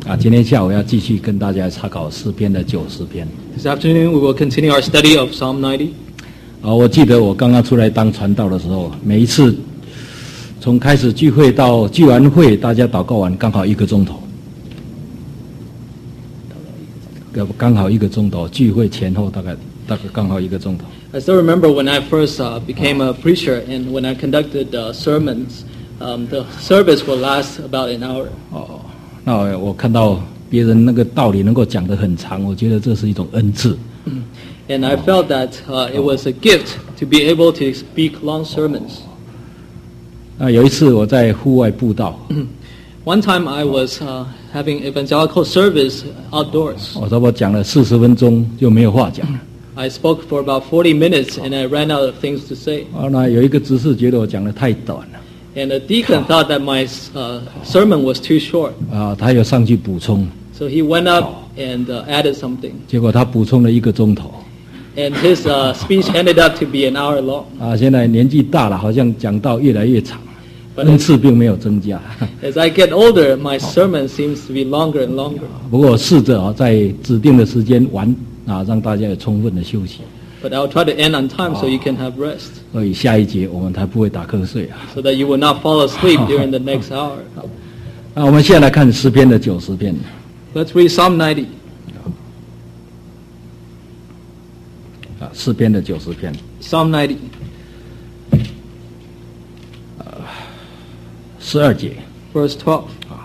今天下午要继续跟大家查考诗篇的90篇。 This afternoon we will continue our study of Psalm 90. 我记得我刚刚出来当传道的时候，每一次从开始聚会到聚完会，大家祷告完刚好1个钟头，刚好1个钟头，聚会前后大概刚好1个钟头。 I still remember when I first became a preacher, and when I conducted sermons, the service will last about an hour. 那我看到别人那个道理能够讲得很长，我觉得这是一种恩赐。 And I felt that it was a gift to be able to speak long sermons. 有一次我在户外布道。 One time I was having evangelical service outdoors. 我差不多讲了40分钟就没有话讲。 I spoke for about 40 minutes and I ran out of things to say. 那有一个执事觉得我讲得太短了。 And the deacon thought that my sermon was too short. 他又上去补充。 So he went up and added something. 结果他补充了1个钟头。 And his speech ended up to be an hour long. 现在年纪大了，好像讲道越来越长，恩赐并没有增加。 As I get older, my sermon seems to be longer and longer. 不过试着在指定的时间完让大家有充分的休息。 But I'll try to end on time so you can have rest. 所以下一节我们才不会打瞌睡啊。 So that you will not fall asleep during the next hour. 我们现在来看诗篇的90篇。 Let's read Psalm 90. 诗篇的90篇。 Psalm 90. 12节。 Verse 12.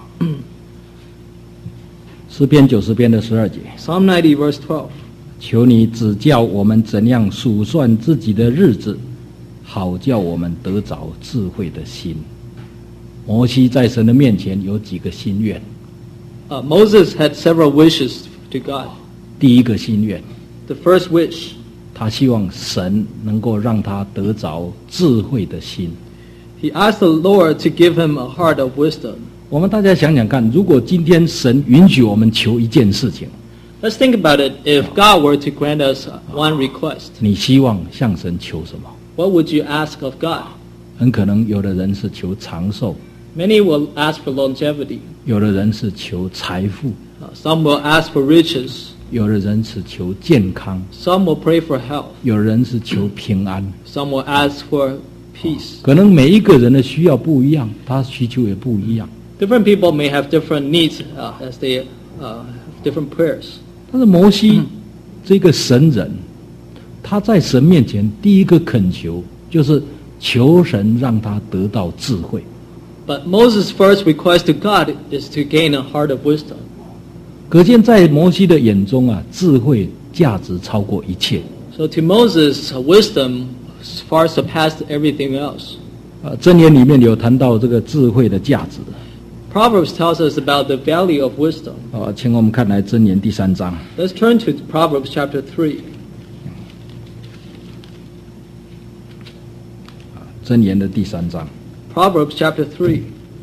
诗篇90篇的12节。 Psalm 90 verse 12. 求你指教我们怎样数算自己的日子，好叫我们得着智慧的心。摩西在神的面前有几个心愿。 Moses had several wishes to God. 第一个心愿。 The first wish. 他希望神能够让他得着智慧的心。 He asked the Lord to give him a heart of wisdom. 我们大家想想看，如果今天神允许我们求一件事情， Let's think about it. If God were to grant us one request, 你希望向神求什么？ what would you ask of God? 很可能有的人是求长寿， Many will ask for longevity. 有的人是求财富， Some will ask for riches. 有的人是求健康， Some will pray for health. 有的人是求平安。 Some will ask for peace. 可能每一个人的需要不一样，他需求也不一样。 Different people may have different needs as they have different prayers. 但是摩西这个神人，他在神面前第一个恳求就是求神让他得到智慧。 But Moses' first request to God is to gain a heart of wisdom. 可见在摩西的眼中智慧价值超过一切。 So to Moses, wisdom far surpassed everything else. 箴言里面有谈到这个智慧的价值。 Proverbs tells us about the value of wisdom. 请我们看来箴言第3章。 Let's turn to Proverbs chapter 3. 箴言的第3章。 Proverbs chapter 3.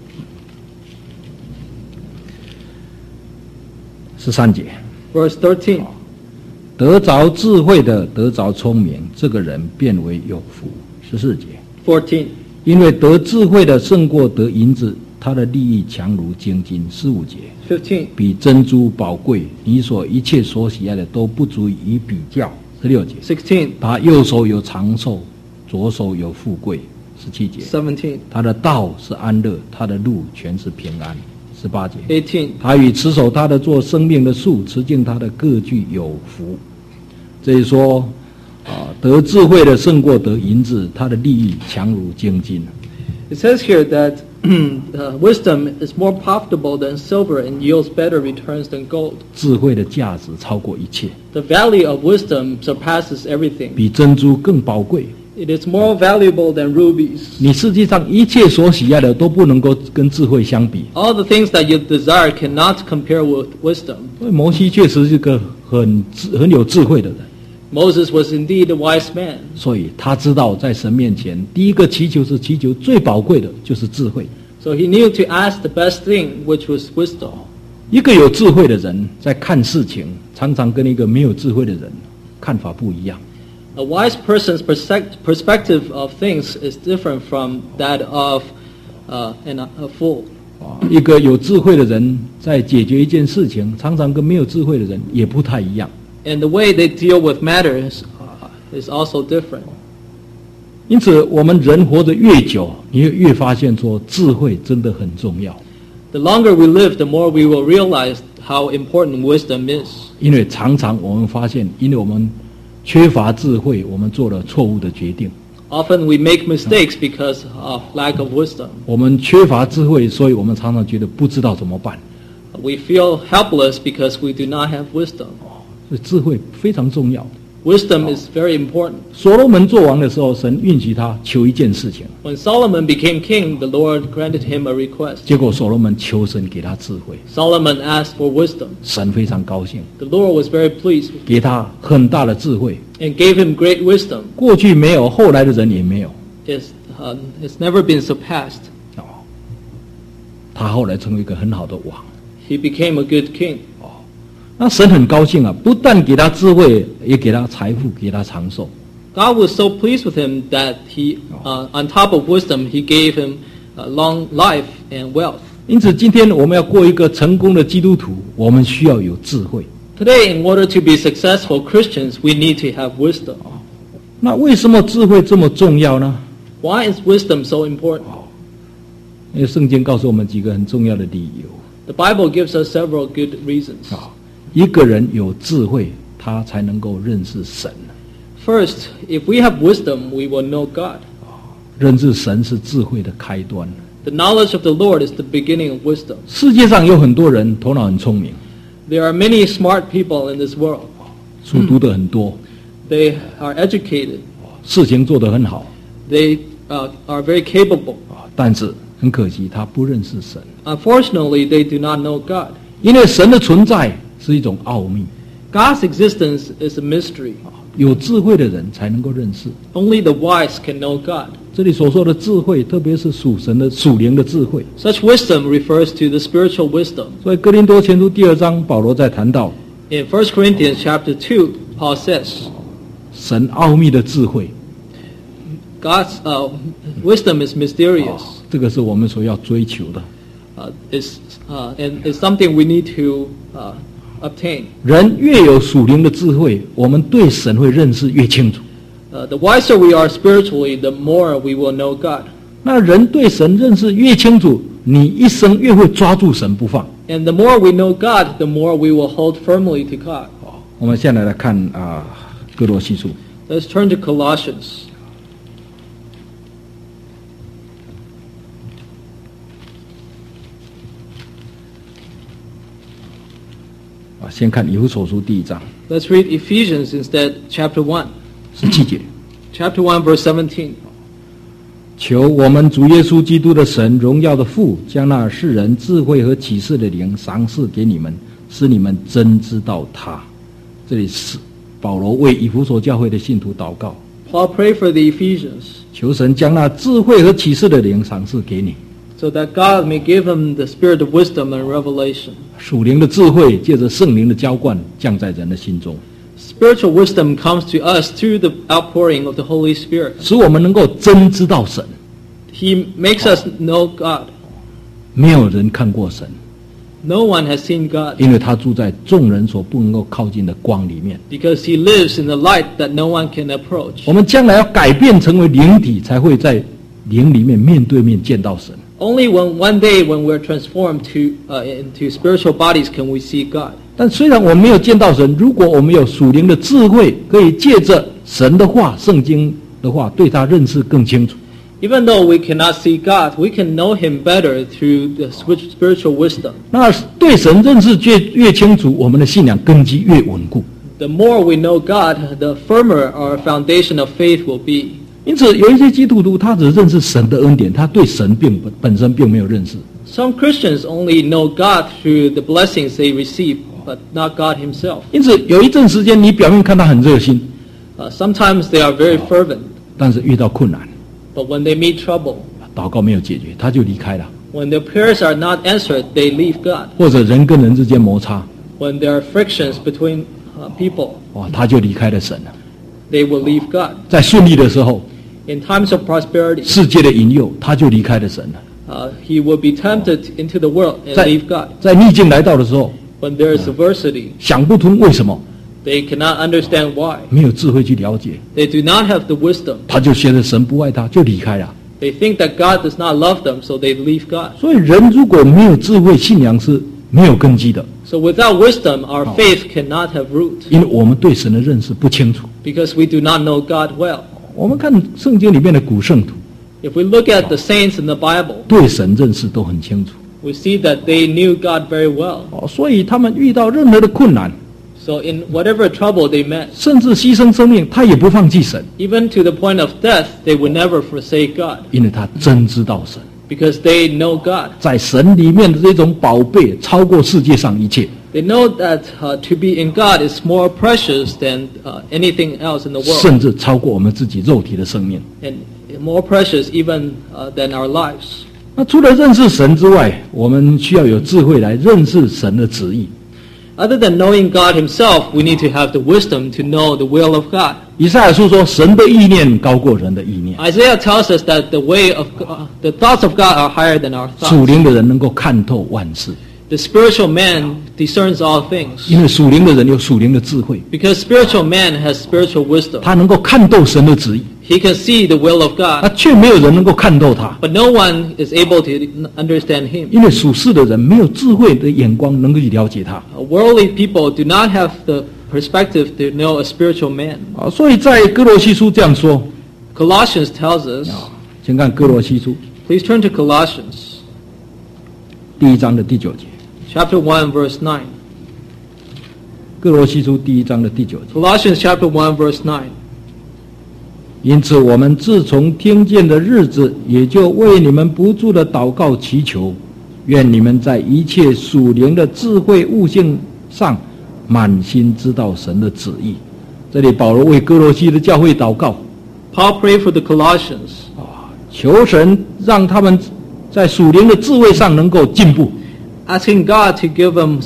13节。 Verse 13. 得着智慧的，得着聪明，这个人变为有福。14节。 14. 因为得智慧的胜过得银子，他的利益强如精金。15节。 15. 比珍珠宝贵，你所一切所喜爱的都不足以比较。16节。 16. 他右手有长寿，左手有富贵。17节。 17. 他的道是安乐，他的路全是平安。18节。 18. 他与持守他的做生命的树，持敬他的各具有福。这一说得智慧的胜过得银子，他的利益强如精金。 It says here that wisdom is more profitable than silver and yields better returns than gold. 智慧的价值超过一切， The value of wisdom surpasses everything. 比珍珠更宝贵。 It is more valuable than rubies. 你世界上一切所喜爱的都不能够跟智慧相比。 All the things that you desire cannot compare with wisdom. 所以摩西确实是个很有智慧的人， Moses was indeed a wise man. 所以他知道在神面前，第一个祈求是祈求最宝贵的就是智慧。 So he knew to ask the best thing, which was wisdom. 一个有智慧的人在看事情，常常跟一个没有智慧的人看法不一样。 A wise person's perspective of things is different from that of a fool. 一个有智慧的人在解决一件事情，常常跟没有智慧的人也不太一样。 And the way they deal with matters is also different. 因此，我们人活得越久，你会越发现说，智慧真的很重要。 The longer we live, the more we will realize how important wisdom is. 因为常常我们发现，因为我们缺乏智慧，我们做了错误的决定。 Often we make mistakes because of lack of wisdom. 我们缺乏智慧，所以我们常常觉得不知道怎么办。 We feel helpless because we do not have wisdom. 所以智慧非常重要。 Wisdom is very important. 所罗门做王的时候，神允许他求一件事情， When Solomon became king, the Lord granted him a request. 结果所罗门求神给他智慧， Solomon asked for wisdom. 神非常高兴， The Lord was very pleased 给他很大的智慧。 and gave him great wisdom. 过去没有，后来的人也没有。 It's never been surpassed. 他后来成为一个很好的王。 He became a good king. 那神很高兴啊，不但给他智慧，也给他财富，给他长寿。 God was so pleased with him that on top of wisdom, he gave him long life and wealth. 因此，今天我们要过一个成功的基督徒，我们需要有智慧。 Today, in order to be successful Christians, we need to have wisdom. 那为什么智慧这么重要呢？ Why is wisdom so important? 因为圣经告诉我们几个很重要的理由。 The Bible gives us several good reasons. 一个人有智慧，他才能够认识神。 First, if we have wisdom, we will know God. 认识神是智慧的开端。 The knowledge of the Lord is the beginning of wisdom. 世界上有很多人头脑很聪明， There are many smart people in this world. 书读得很多， They are educated. 事情做得很好， They are very capable. 但是很可惜，他不认识神。 Unfortunately, they do not know God. 因为神的存在是一种奥秘， God's existence is a mystery. 有智慧的人才能够认识。 Only the wise can know God. 这里所说的智慧，特别是属神的属灵的智慧。 Such wisdom refers to the spiritual wisdom. 所以哥林多前书2章，保罗在谈到 In 1 Corinthians chapter 2, Paul says, 神奥秘的智慧， God's wisdom is mysterious. 这个是我们所要追求的。 And it's something we need to obtain. 人越有属灵的智慧，我们对神会认识越清楚。 The wiser we are spiritually, the more we will know God. 那人对神认识越清楚，你一生越会抓住神不放。 And the more we know God, the more we will hold firmly to God. 我们现在来看哥罗西书。 Let's turn to Colossians. 先看以弗所书1章 Let's read Ephesians instead, chapter 1. 17节。 Chapter 1, verse 17. 求我们主耶稣基督的神，荣耀的父，将那世人智慧和启示的灵赏赐给你们，使你们真知道他。这里是保罗为以弗所教会的信徒祷告， Paul prayed for the Ephesians 求神将那智慧和启示的灵赏赐给你。 so that God may give them the spirit of wisdom and revelation. 属灵的智慧借着圣灵的浇灌降在人的心中， Spiritual wisdom comes to us through the outpouring of the Holy Spirit. 使我们能够真知道神。 He makes us know God. 没有人看过神， No one has seen God 因为他住在众人所不能够靠近的光里面。 because he lives in the light that no one can approach. 我们将来要改变成为灵体，才会在灵里面面对面见到神。 Only one day when we're transformed into spiritual bodies can we see God. 但虽然我们没有见到神，如果我们有属灵的智慧，可以借着神的话、圣经的话，对他认识更清楚。 Even though we cannot see God, we can know Him better through the spiritual wisdom. 那对神认识越清楚，我们的信仰根基越稳固。 The more we know God, the firmer our foundation of faith will be. 因此，有一些基督徒他只认识神的恩典，他对神本身并没有认识。 Some Christians only know God through the blessings they receive, but not God Himself. 因此，有一阵时间，你表面看他很热心， Sometimes they are very fervent, 但是遇到困难， but when they meet trouble, 祷告没有解决，他就离开了。 when their prayers are not answered, they leave God. 或者人跟人之间摩擦， When there are frictions between people, 他就离开了神了。 they will leave God. 在顺利的时候， In times of prosperity, 世界的引诱，他就离开了神了。 he will be tempted into the world and 在 leave God. 在逆境来到的时候， When there is adversity, 想不通为什么， they cannot understand why. 没有智慧去了解， They do not have the wisdom. 他就觉得神不爱他，就离开了。 They think that God does not love them, so they leave God. 所以人如果没有智慧，信仰是没有根基的， So without wisdom, our faith cannot have root 因为我们对神的认识不清楚。 because we do not know God well. 我们看圣经里面的古圣徒， If we look at the saints in the Bible, 对神认识都很清楚， we see that they knew God very well. 所以他们遇到任何的困难， So in whatever trouble they met, 甚至牺牲生命，他也不放弃神， even to the point of death, they would never forsake God 因为他真知道神， because they know God. 在神里面的这种宝贝超过世界上一切。 They know that to be in God is more precious than anything else in the world, 甚至超过我们自己肉体的生命。 and more precious even than our lives. 那除了认识神之外，我们需要有智慧来认识神的旨意。 Other than knowing God himself, we need to have the wisdom to know the will of God. 以赛亚书说，神的意念高过人的意念。 Isaiah tells us that the thoughts of God are higher than our 属 thoughts. 灵的人能够看透万事， The spiritual man discerns all things 因为属灵的人有属灵的智慧， because spiritual man has spiritual wisdom. 他能够看透神的旨意， He can see the will of 那 God, 却没有人能够看透他， but no one is able to understand him. 因为属世的人没有智慧的眼光能够去了解他。 Worldly people do not have the perspective to know a spiritual man. 所以在哥罗西书这样说， Colossians tells us, 请看哥罗西书 please turn to Colossians 第1章的第9节， chapter 1 verse 9. 哥罗西书第1章的第9节。 Colossians chapter 1 verse 9. 因此，我们自从听见的日子，也就为你们不住的祷告祈求，愿你们在一切属灵的智慧悟性上，满心知道神的旨意。这里保罗为哥罗西的教会祷告， Paul prayed for the Colossians, 求神让他们在属灵的智慧上能够进步， asking God to give them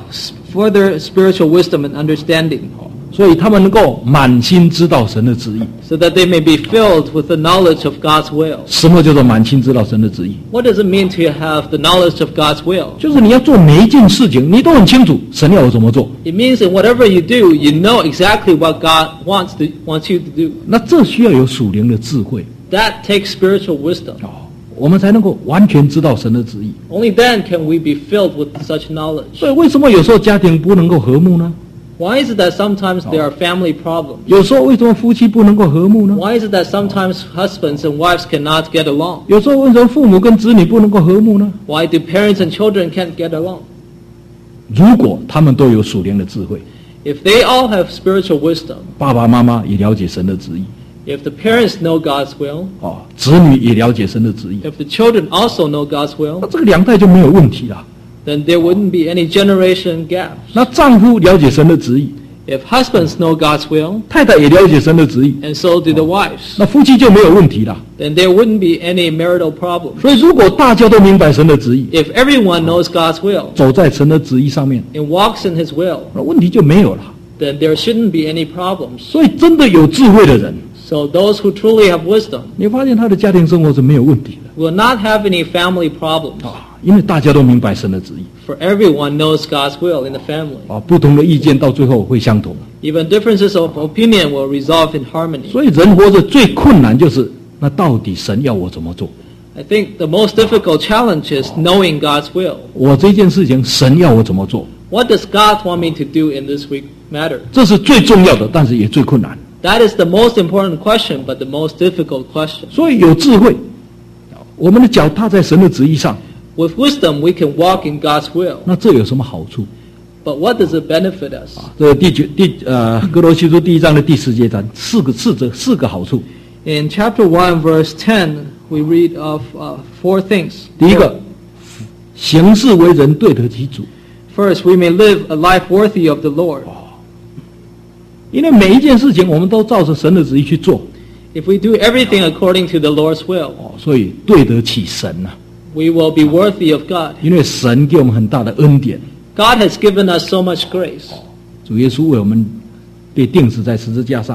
further spiritual wisdom and understanding, 所以他们能够满心知道神的旨意。 so that they may be filled with the knowledge of God's will. 什么叫做满心知道神的旨意？ What does it mean to have the knowledge of God's will? 就是你要做每一件事情，你都很清楚神要我怎么做。 It means in whatever you do, you know exactly what God wants you to do. 那这需要有属灵的智慧， That takes spiritual wisdom. 我们才能够完全知道神的旨意。 Only then can we be filled with such knowledge. 所以为什么有时候家庭不能够和睦呢？ Why is it that sometimes there are family problems? 有时候为什么夫妻不能够和睦呢？ Why is it that sometimes husbands and wives cannot get along? 有时候为什么父母跟子女不能够和睦呢？ Why do parents and children can't get along? 如果他们都有属灵的智慧， If they all have spiritual wisdom, 爸爸妈妈也了解神的旨意， if the parents know God's will, 子女也了解神的旨意， if the children also know God's 那 will, 这个两代就没有问题了。 then there wouldn't be any generation gaps. 那丈夫了解神的旨意， If husbands know God's will, 太太也了解神的旨意， and so do the wives, 那夫妻就没有问题了。 then there wouldn't be any marital problems. 所以，如果大家都明白神的旨意， If everyone knows God's will 走在神的旨意上面， and walks in His will, 那问题就没有了。 then there shouldn't be any problems. 所以，真的有智慧的人， So those who truly have wisdom 你发现他的家庭生活是没有问题的 will not have any family problems, 因为大家都明白神的旨意 for everyone knows God's will in the family. 不同的意见到最后会相同。 Even differences of opinion will resolve in harmony. 所以，人活着最困难就是那到底神要我怎么做？ I think the most difficult challenge is knowing God's will. 我这件事情神要我怎么做？ What does God want me to do in this matter? 这是最重要的，但是也最困难。 That is the most important question, but the most difficult question. 所以有智慧，我们的脚踏在神的旨意上， With wisdom, we can walk in God's will. 那这有什么好处？ But what does it benefit us? 这哥罗西书第1章的第10节讲四个好处。 In chapter 1, verse 10, we read of 4 things. 第一个，行事为人对得起主， First, we may live a life worthy of the Lord. 因为每一件事情我们都照着神的旨意去做， If we do everything according to the Lord's will, 所以对得起神呐、 we will be worthy of God. 因为神给我们很大的恩典， God has given us so much grace. 主耶稣为我们被钉死在十字架上，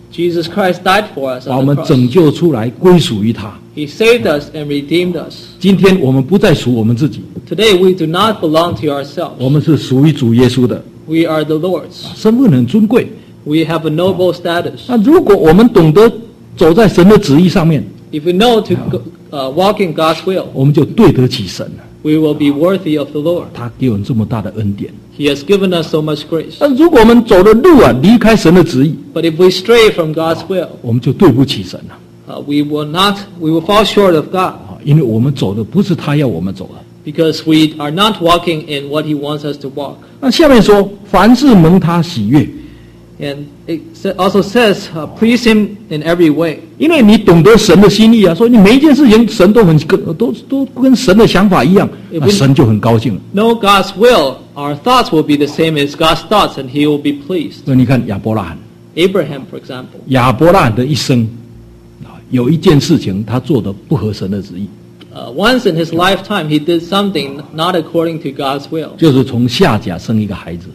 Jesus Christ died for us 把我 on 们 the 拯 cross. 救出来，归属于他。 He saved us and redeemed us. 今天我们不再属我们自己， Today we do not belong to ourselves. 我们是属于主耶稣的， We are the Lord's. 身份很尊贵。 We have a noble status. 那如果我们懂得走在神的旨意上面， If we know to walk in God's will, 我们就对得起神了。 we will be worthy of the Lord. 他给我们这么大的恩典。 He has given us so much grace. 但如果我们走的路啊离开神的旨意， But if we stray from God's will, 我们就对不起神了。 we will fall short of God 因为我们走的不是他要我们走的。 because we are not walking in what He wants us to walk. 那下面说，凡是蒙他喜悦， And it also says, please Him in every way. 因为你懂得神的心意啊，所以你每一件事情神都跟神的想法一样，那神就很高兴了。 Know God's will, our thoughts will be the same as God's thoughts, and He will be pleased. 所以你看亚伯拉罕， Abraham, for example. 亚伯拉罕的一生有一件事情他做的不合神的旨意， Once in his lifetime, he did something not according to God's will. 就是从夏甲生一个孩子。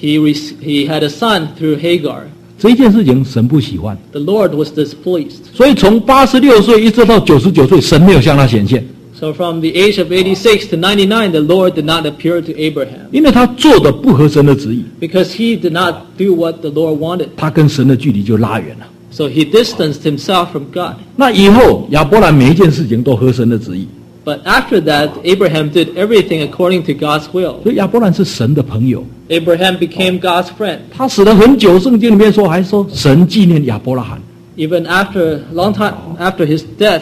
He had a son through Hagar. 这一件事情神不喜欢， The Lord was displeased. 所以从86岁一直到99岁，神没有向他显现， So from the age of 86 to 99, the Lord did not appear to Abraham 因为他做的不合神的旨意， because he did not do what the Lord wanted. 他跟神的距离就拉远了。 So he distanced himself from God. 那以后亚伯兰每一件事情都合神的旨意， But after that, Abraham did everything according to God's will. 所以亚伯兰是神的朋友。 Abraham became God's friend. 他死了很久，圣经里面说还说神纪念亚伯拉罕。 Even after a long time after his death,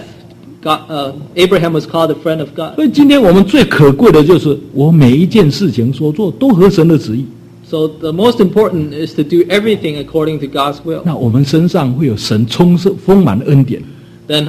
Abraham was called a friend of God. 所以今天我们最可贵的就是我每一件事情所做都合神的旨意。 So the most important is to do everything according to God's will. 那我们身上会有神充盛丰满的恩典， Then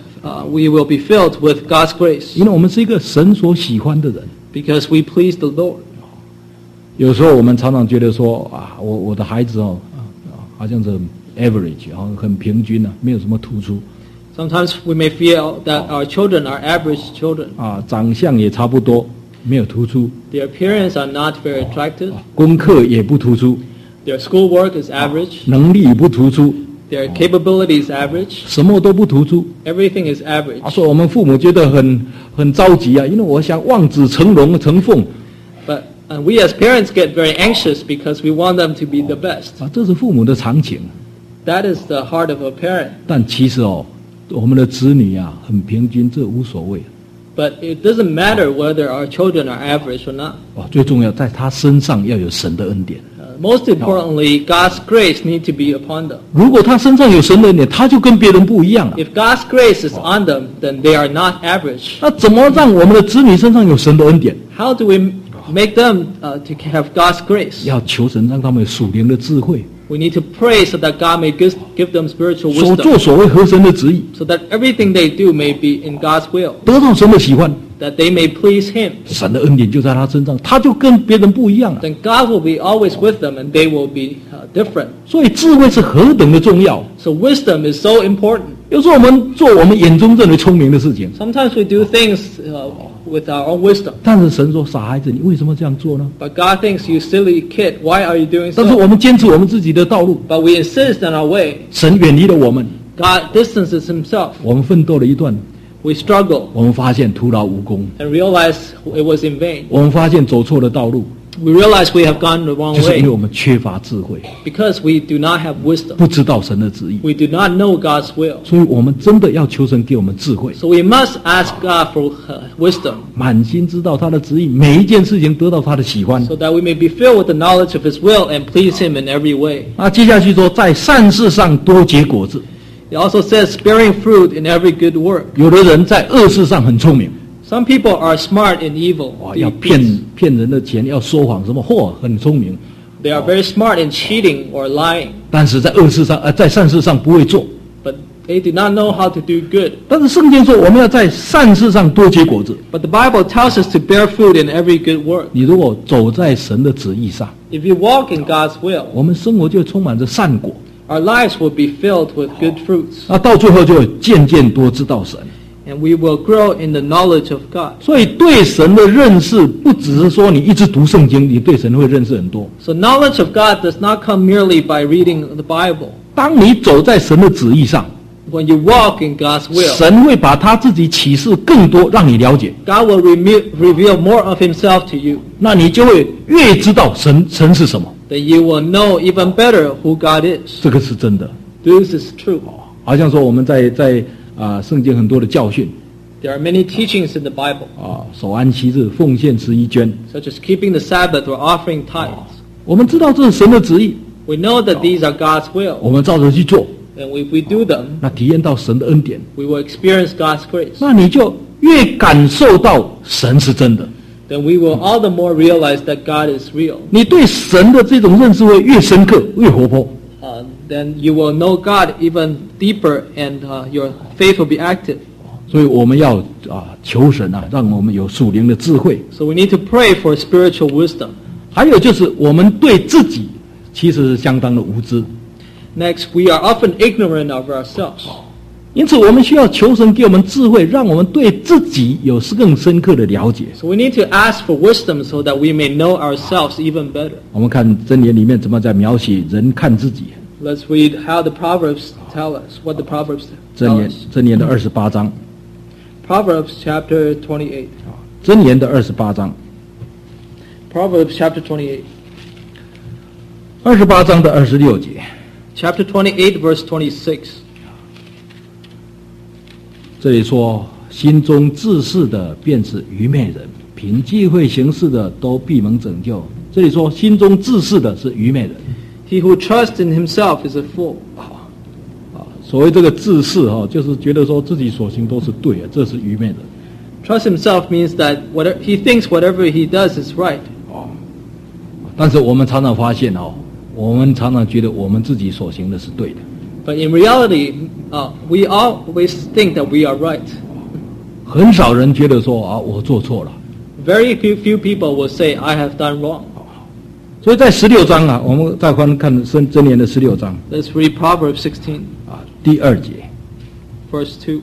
we will be filled with God's grace 因为我们是一个神所喜欢的人。 because we please the Lord. 有时候我们常常觉得说啊，我的孩子好像是 average 很平均啊，没有什么突出 Sometimes we may feel that our children are average children. 啊，长相也差不多，没有突出， Their appearance are not very attractive. 功课也不突出， Their schoolwork is average. 能力也不突出， Their capability is average. 什么都不突出。 Everything is average. 所以我们父母觉得很着急啊，因为我想望子成龙成凤 But we as parents get very anxious because we want them to be the best. 啊，这是父母的常情。 That is the heart of a parent. 但其实我们的子女啊很平均，这无所谓。 But it doesn't matter whether our children are average or not. 最重要，在他身上要有神的恩典。 Most importantly, God's grace needs to be upon them. 如果他身上有神的恩典，他就跟别人不一样了。 If God's grace is on them, then they are not average. 那怎么让我们的子女身上有神的恩典？ How do we make them to have God's grace? 要求神让他们有属灵的智慧， We need to pray so that God may give them spiritual 所 wisdom, 作所为合神的旨意， so that everything they do may be in God's will, 得到神的喜欢， that they may please Him. 神的恩典就在他身上，他就跟别人不一样了。 Then God will be always with them, and they will be different. 所以智慧是何等的重要。 So wisdom is so important. 有时候我们做我们眼中认为聪明的事情， Sometimes we do things with our own wisdom, 但是神说：“傻孩子，你为什么这样做呢 but God thinks, you silly kid, why are you doing？” 但是 so? 我们坚持我们自己的道路， But we insist on our way. 神远离了我们， God distances Himself. 我们奋斗了一段， We struggle 我们发现徒劳无功， and realize it was in vain. 我们发现走错了道路， We realize we have gone the wrong 就是因为 way 我们缺乏智慧， because we do not have wisdom. 不知道神的旨意， We do not know God's will. 所以我们真的要求神给我们智慧， So we must ask God for wisdom 满心知道他的旨意，每一件事情得到他的喜欢。 so that we may be filled with the knowledge of His will and please Him in every way. 那接下去说，在善事上多结果子。 It also says, bearing fruit in every good work. 有的人在恶事上很聪明， Some people are smart in evil. 要骗人的钱，要说谎，什么很聪明， They are very smart in cheating or lying, 但是在恶事上，在善事上不会做。 but they do not know how to do good. 但是圣经说，我们要在善事上多结果子。 But the Bible tells us to bear fruit in every good work. 你如果走在神的旨意上， If you walk in God's will, 我们生活就充满着善果， our lives will be filled with good fruits, 那到最后就渐渐多知道神。 and we will grow in the knowledge of God. 所以对神的认识，不只是说你一直读圣经，你对神会认识很多。 So knowledge of God does not come merely by reading the Bible. 当你走在神的旨意上， When you walk in God's will, 神会把他自己启示更多，让你了解， God will reveal more of Himself to you. 那你就会越知道神是什么。 Then you will know even better who God is. 这个是真的。 This is true. 好像说我们在圣经很多的教训 There are many teachings in the Bible, 守安息日、奉献11捐， such as keeping the Sabbath or offering tithes. 我们知道这是神的旨意， We know that these are God's will, 我们照着去做， and if we do them, 那体验到神的恩典， we will experience God's grace. 那你就越感受到神是真的， Then we will all the more realize that God is real. 你对神的这种认识会越深刻、越活泼。 Then you will know God even deeper, and your faith will be active. 所以我们要求神让我们有属灵的智慧。 So we need to pray for spiritual wisdom. 还有就是我们对自己其实是相当的无知， Next, we are often ignorant of ourselves. 因此我们需要求神给我们智慧，让我们对自己有更深刻的了解。 So we need to ask for wisdom so that we may know ourselves even better. 我们看箴言里面怎么在描写人看自己。 Let's read how the Proverbs tell us, what the Proverbs 箴 tell 言 us. 箴言的28章， Proverbs chapter 28. 箴言的28章 Proverbs chapter 28. ，28章的26节， Chapter 28, verse 26. 这里说：心中自恃的便是愚昧人，凭机会行事的都必蒙拯救。这里说心中自恃的是愚昧人。 He who trusts in himself is a fool. 所谓这个自恃就是觉得说自己所行都是对的，这是愚昧人。 Trust himself means that he thinks whatever he does is right. 但是我们常常发现我们常常觉得我们自己所行的是对的。 But in reality, we always think that we are right. 很少人觉得说我做错了。 Very few people will say, I have done wrong. 所以在16章我们再看箴言的16章 Let's read Proverbs 16, 第2节， verse 2.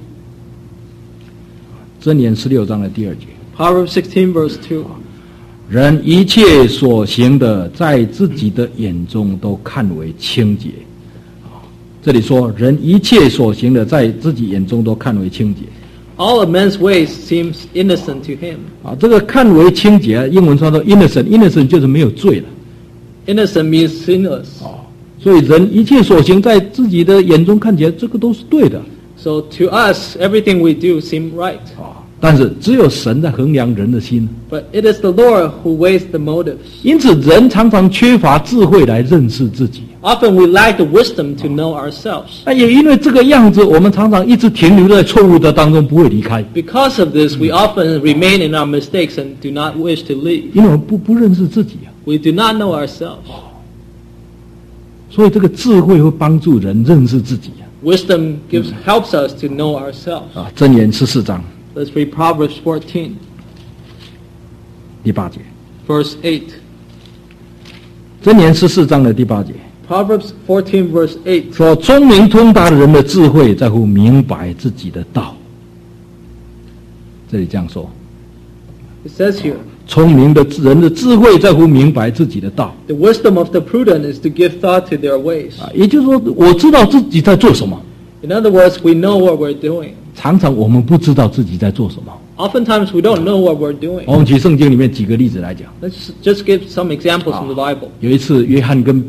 箴言16章的第2节， Proverbs 16, verse 2. 人一切所行的，在自己的眼中都看为清洁。这里说人一切所行的，在自己眼中都看为清洁。 All of men's ways seems innocent to him. 这个看为清洁，英文说到 innocent 就是没有罪了。 Innocent means sinless. 所以人一切所行，在自己的眼中看起来，这个都是对的。 So to us, everything we do seems right. 但是只有神在衡量人的心， But it is the Lord who weighs the motives. 因此人常常缺乏智慧来认识自己。 Often we lack the wisdom to know ourselves. 那也因为这个样子，我们常常一直停留在错误的当中，不会离开。 Because of this, we often remain in our mistakes and do not wish to leave. 因为我们不认识自己 We do not know ourselves. 所以这个智慧会帮助人认识自己 Wisdom helps us to know ourselves. 箴言14章 Let's read Proverbs 14, 第8节， verse 8. 箴言14章的第8节 Proverbs 14, verse 8. 说：聪明通达的人的智慧在乎明白自己的道。这里这样说， It says here, 聪明的人的智慧在乎明白自己的道。 the wisdom of the prudent is to give thought to their ways. 也就是说，我知道自己在做什么。 In other words, we know what we're doing. 常常我们不知道自己在做什么。 Oftentimes we don't know what we're doing. 我们举圣经里面几个例子来讲。 Let's just give some examples from the Bible. 有一次，约翰跟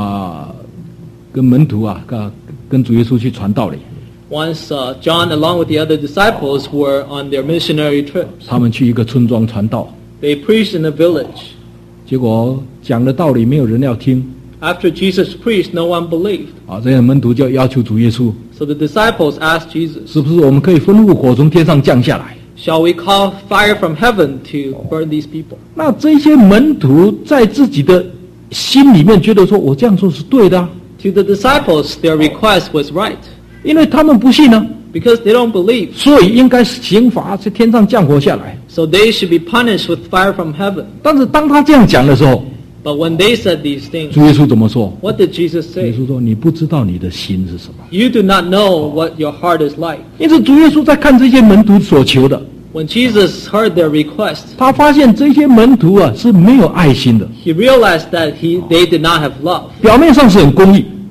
门徒跟主耶稣去传道理， Once John, along with the other disciples, were on their missionary trips. 他们去一个村庄传道， They preached in a village. 结果讲的道理没有人要听 After Jesus preached, no one believed. 这些门徒就要求主耶稣， So the disciples asked Jesus, 是不是我们可以吩咐火从天上降下来？ shall we call fire from heaven to burn these people? 那这些门徒在自己的心里面觉得说，我这样做是对的 To the disciples, their request was right. 因为他们不信呢， Because they don't believe. 所以应该刑罚是天上降火下来。 So they should be punished with fire from heaven. 但是当他这样讲的时候， But when they said these things, 主耶稣怎么说？ what did Jesus 主耶 say? 稣说：“你不知道你的心是什么。” You do not know what your heart is like. 因此，主耶稣在看这些门徒所求的， When Jesus heard their request, 他发现这些门徒是没有爱心的， he realized that they did not have love. 表面上是很公义，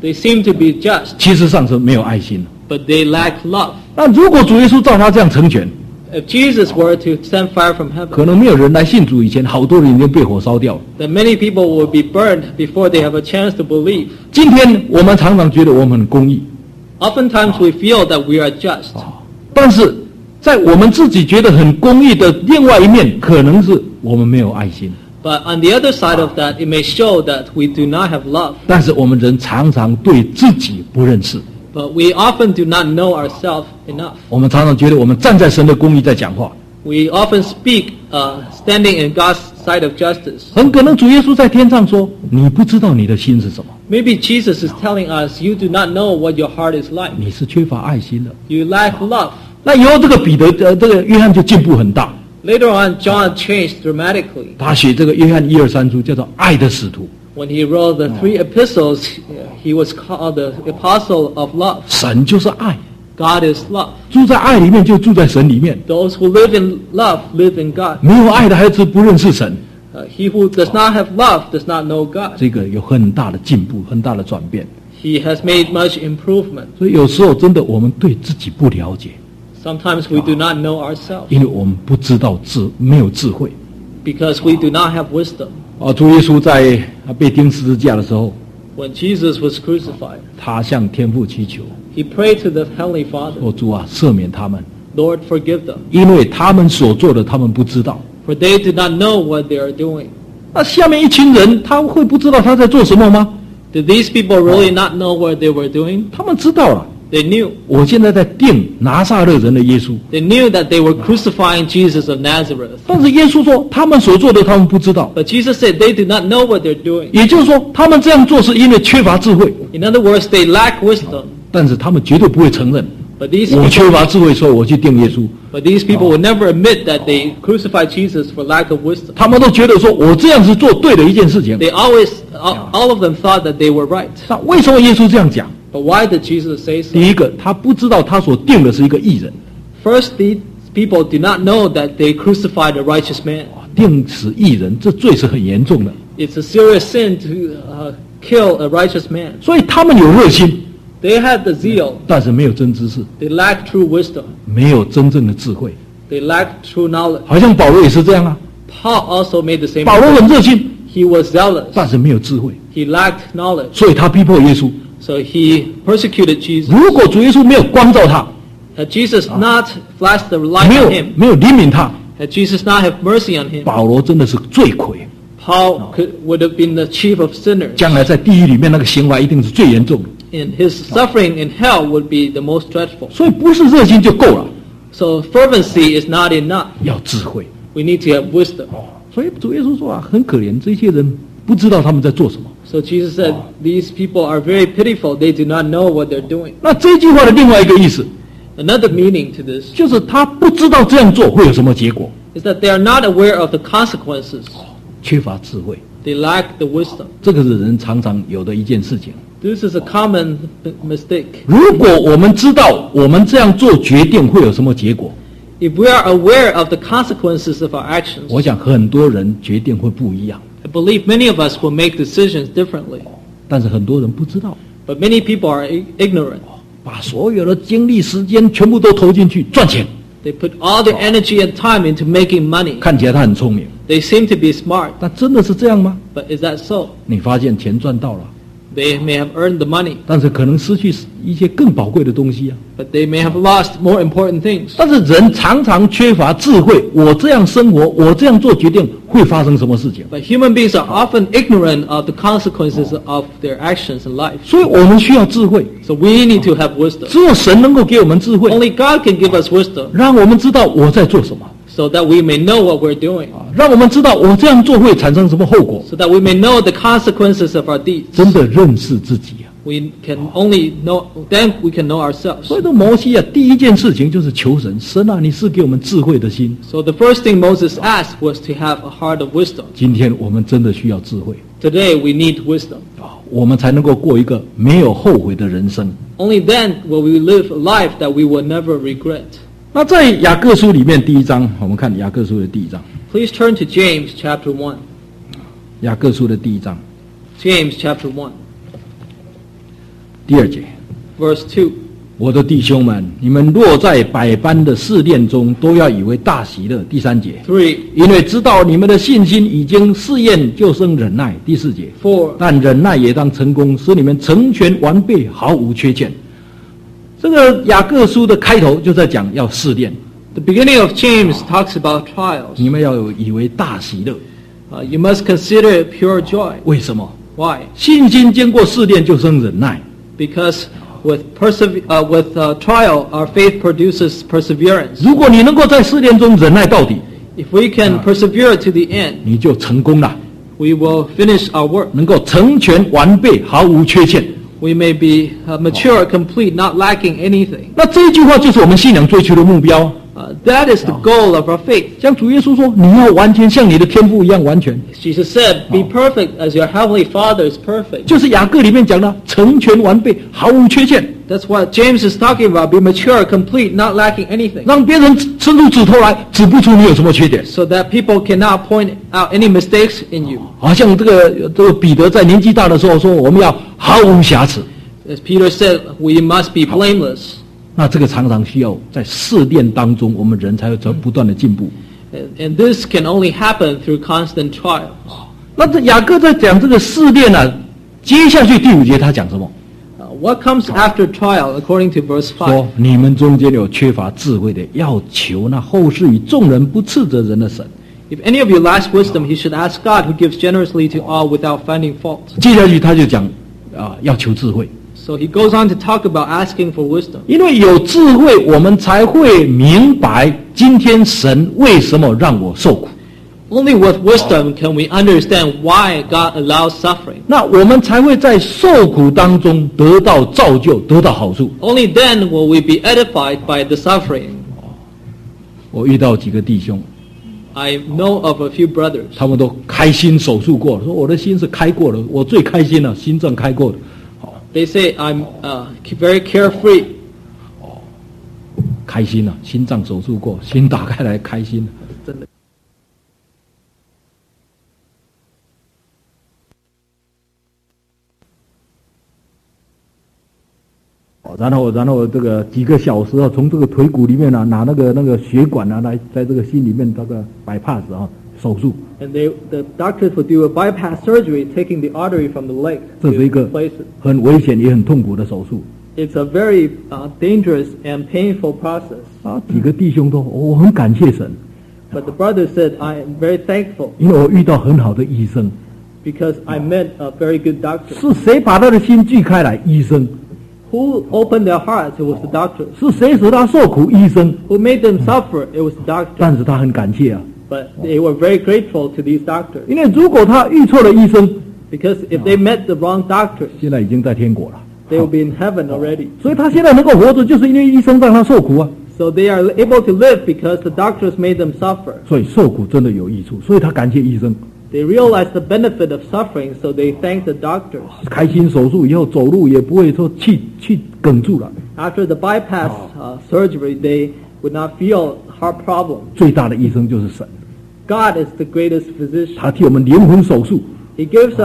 They seem to be just, 其实上是没有爱心的。 but they lack love. 那如果主耶稣照他这样成全， If Jesus were to send fire from 可 heaven, 能没有人来信主以前，好多人已经被火烧掉了。 then many people will be burned before they have a chance to believe. 今天我们常常觉得我们很公义， Oftentimes we feel that we are just, 但是在我们自己觉得很公义的另外一面，可能是我们没有爱心。 but on the other side of that, it may show that we do not have love. 但是我们人常常对自己不认识， But we often do not know ourselves enough. 我们常常觉得我们站在神的公义在讲话， We often speak standing in God's side of justice. 很可能主耶稣在天上说：“你不知道你的心是什么， Maybe Jesus is telling us, you do not know what your heart is like. 你是缺乏爱心的。 You lack love. ” 那以后这个彼得这个约翰就进步很大， Later on, John changed dramatically. 他写这个约翰1、2、3书叫做爱的使徒， When he wrote the 3 epistles, he was called the apostle of love. 神就是爱， God is love. 住在爱里面就住在神里面， Those who live in love live in God. 没有爱的孩子不认识神， He who does not have love does not know God. 这个有很大的进步，很大的转变。 He has made much improvement. 所以有时候真的我们对自己不了解， Sometimes we do not know ourselves 因为我们不知道没有智慧。 because we do not have wisdom. 主耶稣在被钉十字架的时候， When Jesus was crucified, 他向天父祈求 he prayed to the Heavenly Father, 说：“主啊，赦免他们， Lord, forgive them, 因为他们所做的他们不知道。 for they do not know what they are doing. ” 那下面一群人他会不知道他在做什么吗？ Did these people really not know what they were doing? 他们知道了。 They knew. 我现在在定拿撒勒人的耶稣， They knew that they were crucifying Jesus of Nazareth. 但是耶稣说他们所做的他们不知道， But Jesus said they do not know what they're doing. 也就是说他们这样做是因为缺乏智慧， In other words, they lack wisdom. 但是他们绝对不会承认 But these 我缺 people, 乏智慧，所以我去定耶稣。 but these people will never admit that they crucified Jesus for lack of wisdom. 他们都觉得说我这样是做对的一件事情。 They always, all of them thought that they were right. 那为什么耶稣这样讲？ But why did Jesus say so? 第一个，他不知道他所定的是一个义人， First, these people do not know that they crucified a righteous man. 定死义人，这罪是很严重的。 It's a serious sin to kill a righteous man. 所以他们有热心， They had the zeal. 但是没有真知识， They lacked true wisdom. 没有真正的智慧。 They lacked true knowledge. 好像保罗也是这样啊， Paul also made the same 保罗 mistake. 很热心， He was zealous. 但是没有智慧， He lacked knowledge. 所以他逼迫耶稣。 So he persecuted Jesus. 如果主耶稣没有光照他， Had Jesus not flashed the light 没 on 有 him, 没有怜悯他， had Jesus not have mercy on him, 保罗真的是罪魁， Paul would have been the chief of sinners. 将来在地狱里面那个刑罚一定是最严重的。 And his suffering in hell would be the most dreadful. 所以不是热心就够了， So fervency is not enough. 要智慧。 We need to have wisdom. 所以主耶稣说啊，很可怜，这些人不知道他们在做什么。 So Jesus said, these people are very pitiful. They do not know what they're doing. 那这句话的另外一个意思， Another meaning to this 就是他不知道这样做会有什么结果， is that they are not aware of the consequences. 缺乏智慧， They lack the wisdom. 这个是人常常有的一件事情。 This is a common mistake. 如果我们知道我们这样做决定会有什么结果， If we are aware of the consequences of our actions, 我想很多人决定会不一样， I believe many of us will make decisions differently. 但是很多人不知道， But many people are ignorant. 把所有的精力、时间全部都投进去赚钱， They put all their energy and time into making money. 看起来他很聪明， They seem to be smart, 但真的是这样吗？ but is that so? 你发现钱赚到了， They may have earned the money, 但是可能失去一些更宝贵的东西啊。 but they may have lost more important things. 但是人常常缺乏智慧，我这样生活，我这样做决定会发生什么事情？ But human beings are often ignorant of the consequences of their actions in life. 所以我们需要智慧， So we need to have wisdom. 只有神能够给我们智慧， Only God can give us wisdom 让我们知道我在做什么， so that we may know what we're doing, 让我们知道我这样做会产生什么后果， so that we may know the consequences of our deeds. 真的认识自己啊。 We can only know, then we can know ourselves. 所以这摩西啊，第一件事情就是求神，神啊，你是给我们智慧的心。 So the first thing Moses asked was to have a heart of wisdom. 今天我们真的需要智慧 Today we need wisdom. 啊，我们才能够过一个没有后悔的人生。 Only then will we live a life that we will never regret. 那在雅各书里面第一章，我们看雅各书的第一章， Please turn to James chapter 1. 雅各书的第一章。 James chapter 1. 第二节， Verse 2. 我的弟兄们，你们若在百般的试炼中，都要以为大喜乐。第三节， 3. 因为知道你们的信心已经试验，就生忍耐。第四节， 4. 但忍耐也当成功，使你们成全完备，毫无缺欠。这个雅各书的开头就在讲要试炼， The beginning of James talks about trials. 你们要有以为大喜乐。 You must consider it pure joy. 为什么？ Why? 信心经过试炼就生忍耐。 Because with trial, our faith produces perseverance. 如果你能够在试炼中忍耐到底， If we can persevere to the end, 你就成功了， we will finish our work. 能够成全完备，毫无缺欠。 We may be mature, complete, not lacking anything. 那这一句话就是我们信仰追求的目标。 That is the goal of our faith. 像主耶稣说：“你要完全，像你的天父一样完全。 Jesus said, "Be perfect as your heavenly Father is perfect." ” 就是雅各里面讲的成全完备，毫无缺陷， That's what James is talking about. Be mature, complete, not lacking anything. 让别人伸出指头来，指不出你有什么缺点。 So that people cannot point out any mistakes in you. 好像这个彼得在年纪大的时候说：“我们要毫无瑕疵。 As Peter said, we must be blameless. ” 那这个常常需要在试炼当中，我们人才会不断的进步。 And this can only happen through constant trials. 那这雅各在讲这个试炼呢，接下去第5节他讲什么？ What comes after trial, according to verse 5? 说你们中间有缺乏智慧的，要求那后世与众人不斥责人的神。 If any of you lacks wisdom, he should ask God, who gives generously to all without finding fault. 接下去他就讲要求智慧， So he goes on to talk about asking for wisdom. 因为有智慧，我们才会明白今天神为什么让我受苦。 Only with wisdom can we understand why God allows suffering. 那我们才会在受苦当中得到造就，得到好处。 Only then will we be edified by the suffering. 我遇到几个弟兄， I know of a few brothers. 他们都开心手术过了，说我的心是开过了，我最开心了，心脏开过了。 They say I'm very carefree. 开心了，心脏手术过，心打开来开心了。 真的。 然后这个几个小时啊，从这个腿骨里面啊拿那个血管啊来在这个心里面这个bypass啊手术。 And the doctors would do a bypass surgery, taking the artery from the leg 这 to 是一个 replace it. 很危险也很痛苦的手术 It's a very dangerous and painful process. 啊！几个弟兄都我很感谢神， But the brother said, I am very thankful 因为我遇到很好的医生。 because I met a very good doctor. 是谁把他的心锯开来？医生。 Who opened their hearts? It was the doctor. 是谁使他受苦？医生。 Who made them suffer? It was the doctor. 但是他很感谢啊， But they were very grateful to these doctors. 因为如果他遇错了医生， Because if they met the wrong doctors, 现在已经在天国了。 they will be in heaven already. 所以他现在能够活着，就是因为医生让他受苦啊。 So they are able to live because the doctors made them suffer. 所以受苦真的有益处，所以他感谢医生。 They realized the benefit of suffering, so they thanked the doctors. 开心手术以后走路也不会说气哽住了。 After the bypass surgery, they would not feel heart problems. 最大的医生就是神， God is the greatest physician. 他替我们灵魂手术， He gives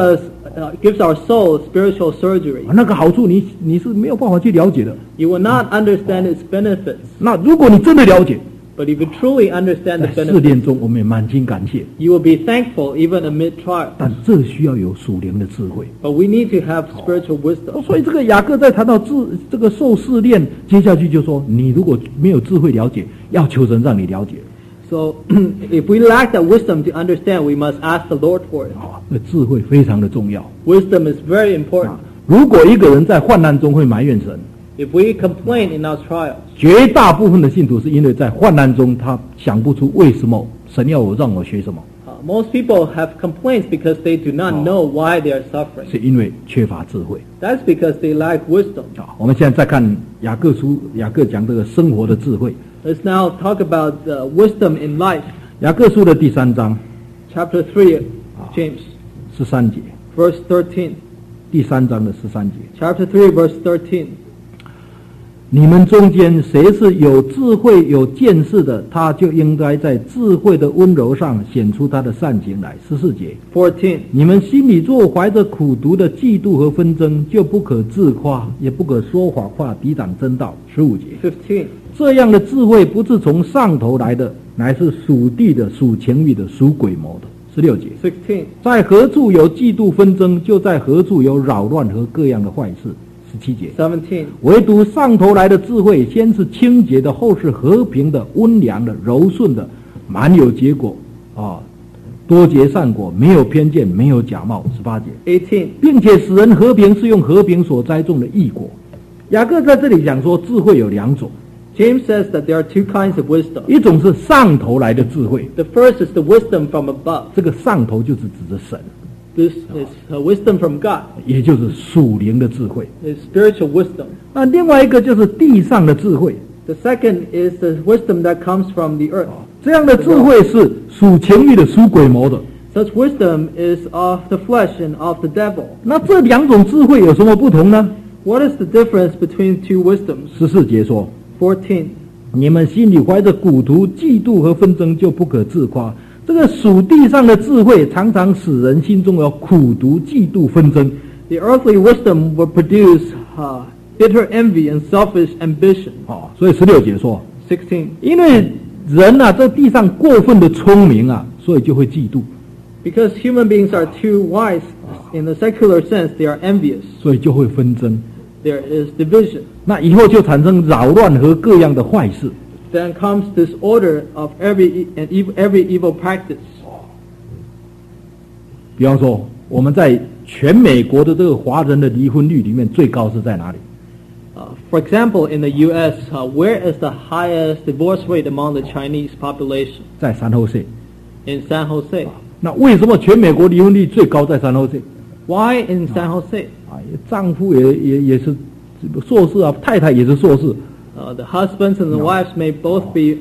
our soul spiritual surgery. 那个好处你是没有办法去了解的。 You will not understand its benefits, 那如果你真的了解， but if you truly understand 在 the 试 benefits, 炼中我们也满心感谢， you will be thankful even amid trials. 但这需要有属灵的智慧。 But we need to have spiritual wisdom. 所以这个雅各在谈到这个受试炼，接下去就说你如果没有智慧了解，要求神让你了解。 So if we lack that wisdom to understand, we must ask the Lord for it. 那智慧非常的重要。 Wisdom is very important. 如果一个人在患难中会埋怨神， If we complain in our trials, 绝大部分的信徒是因为在患难中他想不出为什么神要让我学什么， most people have complaints because they do not know why they are suffering. 是因为缺乏智慧。 That's because they lack wisdom. 我们现在再看雅各书，雅各讲这个生活的智慧。 Let's now talk about wisdom in life. 雅各书的第3章 Chapter 3, James, 13节， verse 13. 第3章的13节。 Chapter 3, verse 13. 你们中间谁是有智慧有见识的，他就应该在智慧的温柔上显出他的善行来。14节， 14. 你们心里若怀着苦毒的嫉妒和纷争，就不可自夸，也不可说谎话抵挡真道。15节， 15. 这样的智慧不是从上头来的，乃是属地的、属情欲的、属鬼谋的。16节， 16. 在何处有嫉妒纷争，就在何处有扰乱和各样的坏事。17节， 17. 唯独上头来的智慧，先是清洁的，后是和平的、温良的、柔顺的，满有结果啊，多结善果，没有偏见，没有假冒。18节， 18. 并且使人和平，是用和平所栽种的义果。雅各在这里讲说，智慧有两种， James says that there are two kinds of wisdom. 一种是上头来的智慧， The first is the wisdom from above. 这个上头就是指着神， This is wisdom from God. 也就是属灵的智慧。 It's spiritual wisdom. 那另外一个就是地上的智慧， The second is the wisdom that comes from the earth. 这样的智慧是属情欲的、属鬼谋的。 Such wisdom is of the flesh and of the devil. 那这两种智慧有什么不同呢？ What is the difference between two wisdoms? 14节说， 14. 你们心里怀着苦毒、嫉妒和纷争，就不可自夸。这个属地上的智慧，常常使人心中有苦毒、嫉妒、纷争。 The earthly wisdom will produce bitter envy and selfish ambition. 所以16节说， 16. 因为人啊，在地上过分的聪明啊，所以就会嫉妒， Because human beings are too wise in the secular sense, they are envious. 所以就会纷争。 There is division. 那以后就产生扰乱和各样的坏事。 Then comes disorder of every evil practice. 比方说，我们在全美国的这个华人的离婚率里面，最高是在哪里？ For example, in the U.S., where is the highest divorce rate among the Chinese population? 在San Jose。 In San Jose. 那为什么全美国离婚率最高在San Jose？ Why in San Jose? 丈夫也是硕士啊，太太也是硕士。 The husbands and the wives may both be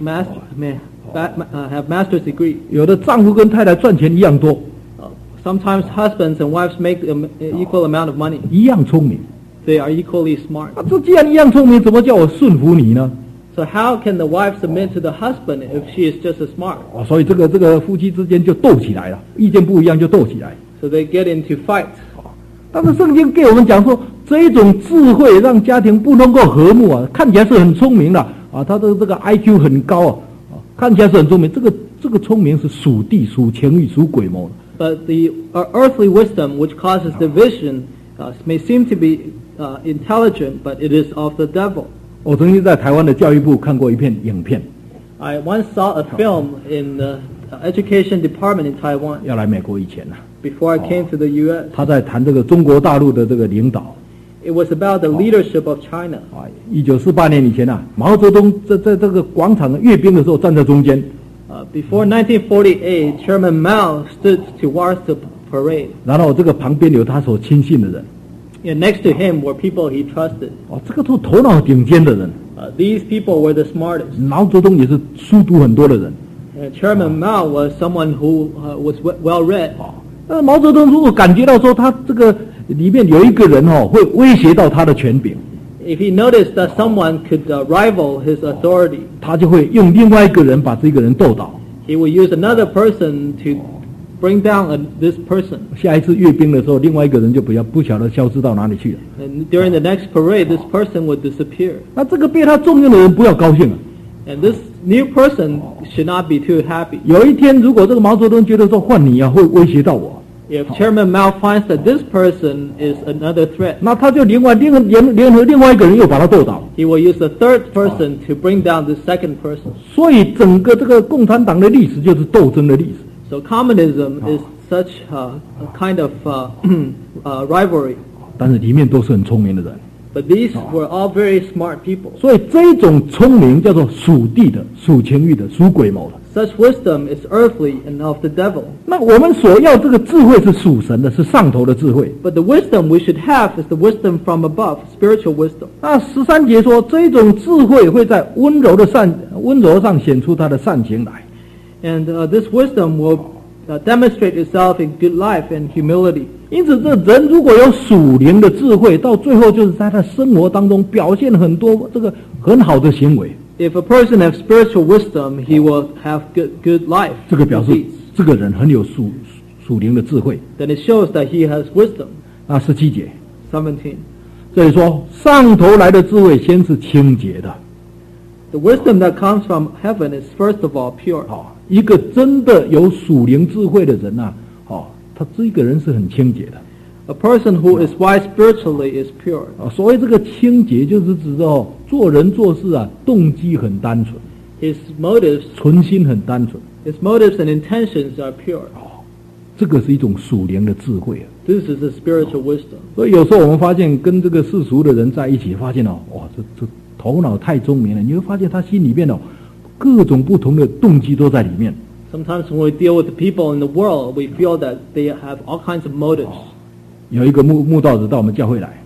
have master's degree. 有的丈夫跟太太赚钱一样多， Sometimes husbands and wives make an equal amount of money. 一样聪明。 They are equally smart. 这既然一样聪明，怎么叫我顺服你呢？ So how can the wife submit to the husband if she is just as smart? 所以这个夫妻之间就斗起来了，意见不一样就斗起来。 So they get into fight. 但是圣经给我们讲说，这一种智慧让家庭不能够和睦啊，看起来是很聪明的啊，他的这个 IQ 很高啊，看起来是很聪明。这个聪明是属地、属情欲、属鬼谋的。 But the earthly wisdom, which causes division, may seem to be intelligent, but it is of the devil. 我曾经在台湾的教育部看过一片影片， I once saw a film in the education department in Taiwan 要来美国以前呢、 before I came to the U.S. 他在谈这个中国大陆的这个领导。 It was about the leadership of China. 1948年以前啊，毛泽东在这个广场阅兵的时候站在中间， Before 1948, Chairman Mao stood towards the parade. 然后这个旁边有他所亲信的人， And next to him were people he trusted. 这个都头脑顶尖的人。 These people were the smartest. 毛泽东也是书读很多的人。 Chairman Mao was someone who was well read. 毛泽东如果感觉到说他这个里面有一个人会威胁到他的权柄， If he noticed that someone could rival his authority, 他就会用另外一个人把这个人斗倒。 he would use another person to bring down this person. 下一次阅兵的时候，另外一个人就不晓得消失到哪里去了。 And during the next parade, this person would disappear. 那这个被他重用的人不要高兴啊！ And this new person should not be too happy. 有一天，如果这个毛泽东觉得说换你啊会威胁到我， If Chairman Mao finds that this person is another threat, 那他就联合另外一个人又把他斗倒。 he will use the third person to bring down the second person. 所以整个这个共产党的历史就是斗争的历史。 So communism is such a kind of rivalry. 但是里面都是很聪明的人， But these were all very smart people. 所以这种聪明叫做属地的、属情欲的、属鬼谋的。 Such wisdom is earthly and of the devil. 那我们所要这个智慧是属神的，是上头的智慧。 But the wisdom we should have is the wisdom from above, spiritual wisdom. 那13节说，这种智慧会在温柔上显出他的善行来。 And this wisdom will demonstrate itself in good life and humility. 因此，这人如果有属灵的智慧，到最后就是在他生活当中表现很多这个很好的行为。 If a person has spiritual wisdom, he will have good life. 这个表示 deeds. 这个人很有属灵的智慧。 Then it shows that he has wisdom. 17节， 17. 这里说上头来的智慧先是清洁的。 The wisdom that comes from heaven is first of all pure. 一个真的有属灵智慧的人呐，他这个人是很清洁的。 A person who is wise spiritually is pure. 所谓这个清洁，就是指着做人做事啊，动机很单纯， His motives, 存心很单纯。 his motives and intentions are pure. 这个是一种属灵的智慧啊。 This is a spiritual wisdom. 所以有时候我们发现跟这个世俗的人在一起，发现这头脑太聪明了，你会发现他心里面各种不同的动机都在里面。 Sometimes when we deal with the people in the world, we feel that they have all kinds of motives. 有一个慕道者到我们教会来，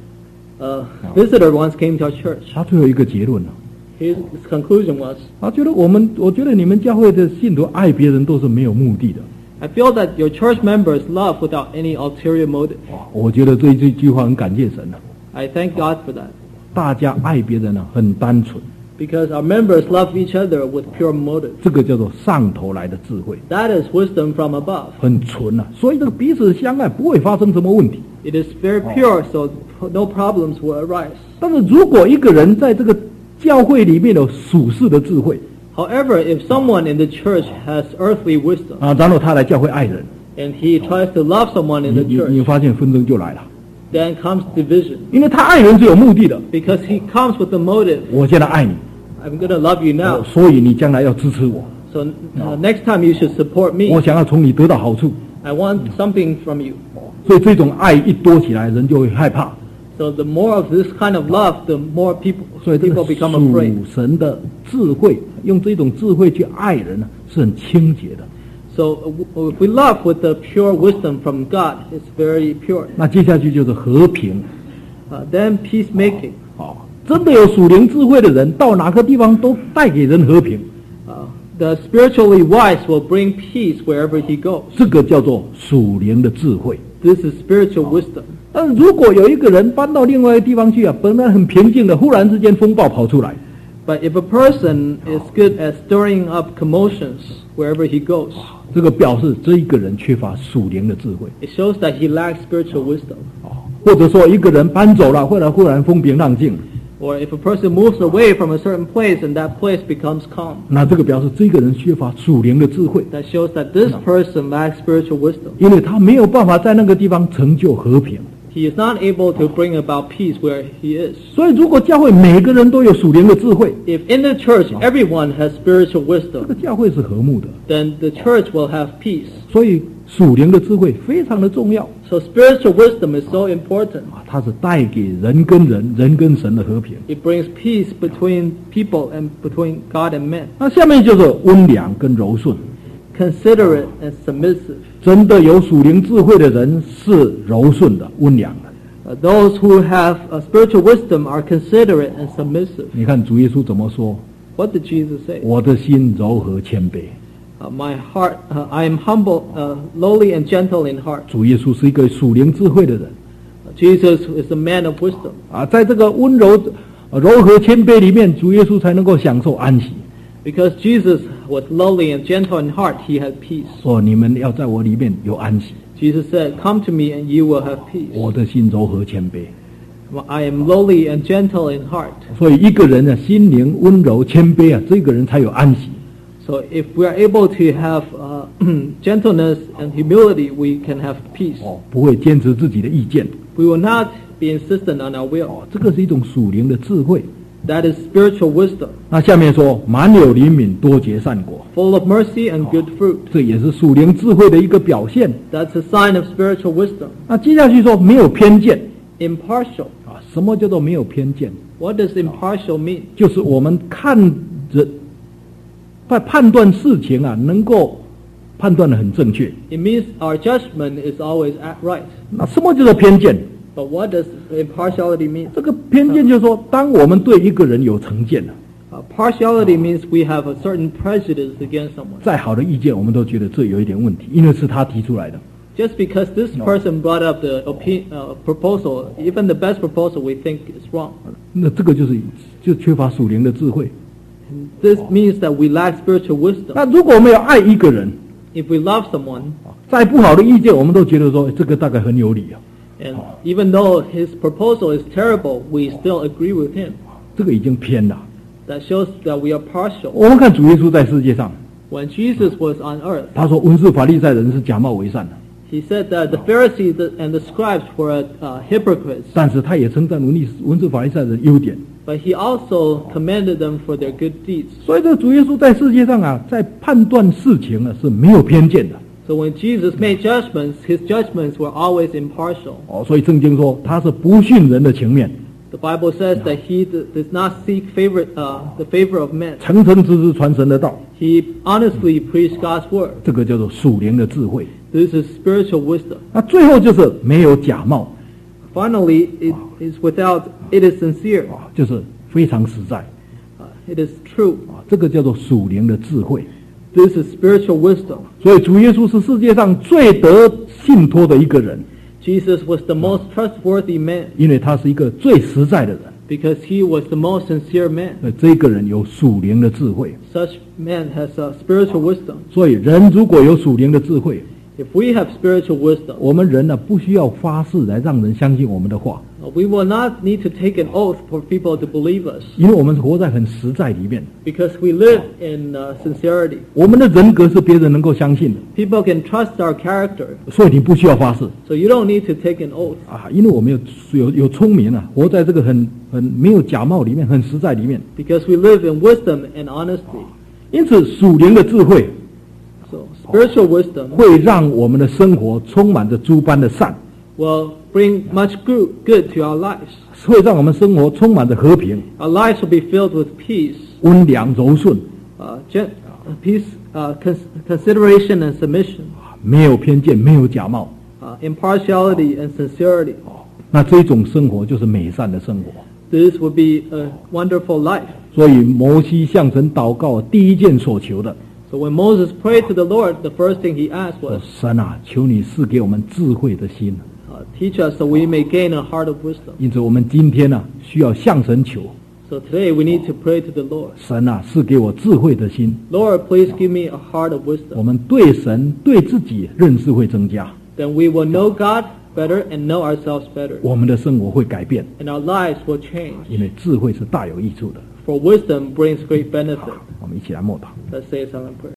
A visitor once came to our church. 他最后一个结论 His conclusion was, 他觉得我觉得你们教会的信徒爱别人都是没有目的的。 I feel that your church members love without any ulterior motive. 我觉得这句话很感谢神啊， I thank God for that. 大家爱别人很单纯， Because our members love each other with pure motives. 这个叫做上头来的智慧， That is wisdom from above. 很纯啊，所以这个彼此相爱不会发生什么问题。 It is very pure, so no problems will arise. 但是如果一个人在这个教会里面有属世的智慧 However, if someone in the church has earthly wisdom 然后他来教会爱人， and he tries to love someone in the 你 church, 发现纷争就来了， then comes division. 因为他爱人是有目的的。 Because he comes with the motive, 我现在爱你， I'm going to love you now. 所以你将来要支持我， So next time you should support me. 我想要从你得到好处。 I want something from you. 所以这种爱一多起来，人就会害怕。 So the more of this kind of love, the more 所以这个 people become afraid. 属神的智慧，用这种智慧去爱人呢，是很清洁的。 So if we love with the pure wisdom from God, it's very pure. 那接下去就是和平。 Then peacemaking. 真的有属灵智慧的人，到哪个地方都带给人和平。 The spiritually wise will bring peace wherever he goes. 这个叫做属灵的智慧。 This is spiritual wisdom. 但是如果有一个人搬到另外一个地方去啊，本来很平静的，忽然之间风暴跑出来， But if a person is good at stirring up commotions wherever he goes, 这个表示这一个人缺乏属灵的智慧。 it shows that he lacks spiritual wisdom. 或者说一个人搬走了，忽然风平浪静， Or if a person moves away from a certain place and that place becomes calm, 那这个表示这个人缺乏属灵的智慧， that shows that this person lacks spiritual wisdom. 因为他没有办法在那个地方成就和平。 He is not able to bring about peace where he is. 所以如果教会每个人都有属灵的智慧， If in the church everyone has spiritual 这 wisdom, 个教会是和睦的。 then the church will have peace. 所以属灵的智慧非常的重要， So spiritual wisdom is so important. 它是带给人跟人、人跟神的和平。 It brings peace between people and between God and men. 那下面就是温良跟柔顺。 Considerate and submissive. 真的有属灵智慧的人是柔顺的、温良的。 Those who have spiritual wisdom are considerate and submissive. 你看主耶稣怎么说？ What did Jesus say? 我的心柔和谦卑。 My heart, I am humble, lowly and gentle in heart. 主耶稣是一个属灵智慧的人 Jesus is a man of wisdom. 啊，在这个温柔、柔和、谦卑里面，主耶稣才能够享受安息。 Because Jesus was lowly and gentle in heart, he had peace. 说你们要在我里面有安息。 Jesus said, "Come to me and you will have peace." 我的心柔和谦卑。 I am lowly and gentle in heart. 所以一个人呢，心灵温柔谦卑啊，这个人才有安息。 So if we are able to have gentleness and humility, we can have peace. 不会坚持自己的意见。 We will not be insistent on our will. 这个是一种属灵的智慧。 That is spiritual wisdom, 那下面说，满有怜悯，多结善果， full of mercy and good fruit. 这也是属灵智慧的一个表现。 That's a sign of spiritual wisdom. 那接下去说，没有偏见 Impartial. 啊，什么叫做没有偏见？ What does impartial mean? 就是我们看人在判断事情啊，能够判断的很正确。 It means our judgment is always right. 那什么叫做偏见？ But what does impartiality mean? 这个偏见就是说，当我们对一个人有成见了， Partiality means we have a certain prejudice against someone. 再好的意见，我们都觉得这有一点问题，因为是他提出来的。 Just because this person brought up the proposal, even the best proposal we think is wrong. 那这个就缺乏属灵的智慧。 And this means that we lack spiritual wisdom. 那如果我们要爱一个人， If we love someone, 再不好的意见，我们都觉得说这个大概很有理啊。 and even though his proposal is terrible, we still agree with him. 这个已经偏了。 That shows that we are partial. 我们看主耶稣在世界上， When Jesus was on earth, 他说文士法利赛人是假冒为善的， he said that the Pharisees and the scribes were hypocrites, 但是他也称赞文士法利赛人的优点。 but he also commended them for their good deeds. 所以这主耶稣在世界上啊，在判断事情啊是没有偏见的。 So when Jesus made judgments, his judgments were always impartial. 哦，所以圣经说他是不徇人的情面， The Bible says that he does not seek the favor of men. 诚诚实实传神的道， He honestly preached God's word. 这个叫做属灵的智慧。 This is spiritual wisdom. 那最后就是没有假冒 Finally, it is sincere. 啊，就是非常实在 It is true. 啊，这个叫做属灵的智慧。 This is spiritual wisdom. 所以主耶稣是世界上最得信托的一个人， Jesus was the most trustworthy man 因为他是一个最实在的人。 because he was the most sincere man. 这个人有属灵的智慧， Such man has spiritual wisdom. 所以人如果有属灵的智慧， If we have spiritual wisdom, 我们人呢不需要发誓来让人相信我们的话， we will not need to take an oath for people to believe us 因为我们活在很实在里面， because we live in sincerity. 我们的人格是别人能够相信的， People can trust our character, 所以你不需要发誓 so you don't need to take an oath 啊，因为我们有聪明啊，活在这个很没有假冒里面，很实在里面， because we live in wisdom and honesty. 因此属灵的智慧 So spiritual wisdom 会让我们的生活充满着诸般的善， will bring much good to our lives. 会让我们生活充满着和平、 Our lives will be filled with peace, 温良、柔顺， peace, consideration and submission, 没有偏见，没有假冒。 impartiality and sincerity. 那这种生活就是美善的生活。 This would be a wonderful life. 所以摩西向神祷告第一件所求的， So when Moses prayed to the Lord, the first thing he asked 说 was, 神啊，求你赐给我们智慧的心。 teach us so we may gain a heart of wisdom. 因此我们今天呢，需要向神求， So today we need to pray to the Lord. 神啊，赐给我智慧的心。 Lord, please give me a heart of 我 wisdom. 们对神、对自己认识会增加， Then we will know God better and know ourselves better. 我们的生活会改变， And our lives will change. 因为智慧是大有益处的。 For wisdom brings great benefit. 我们一起来默祷。 Let's say a silent prayer.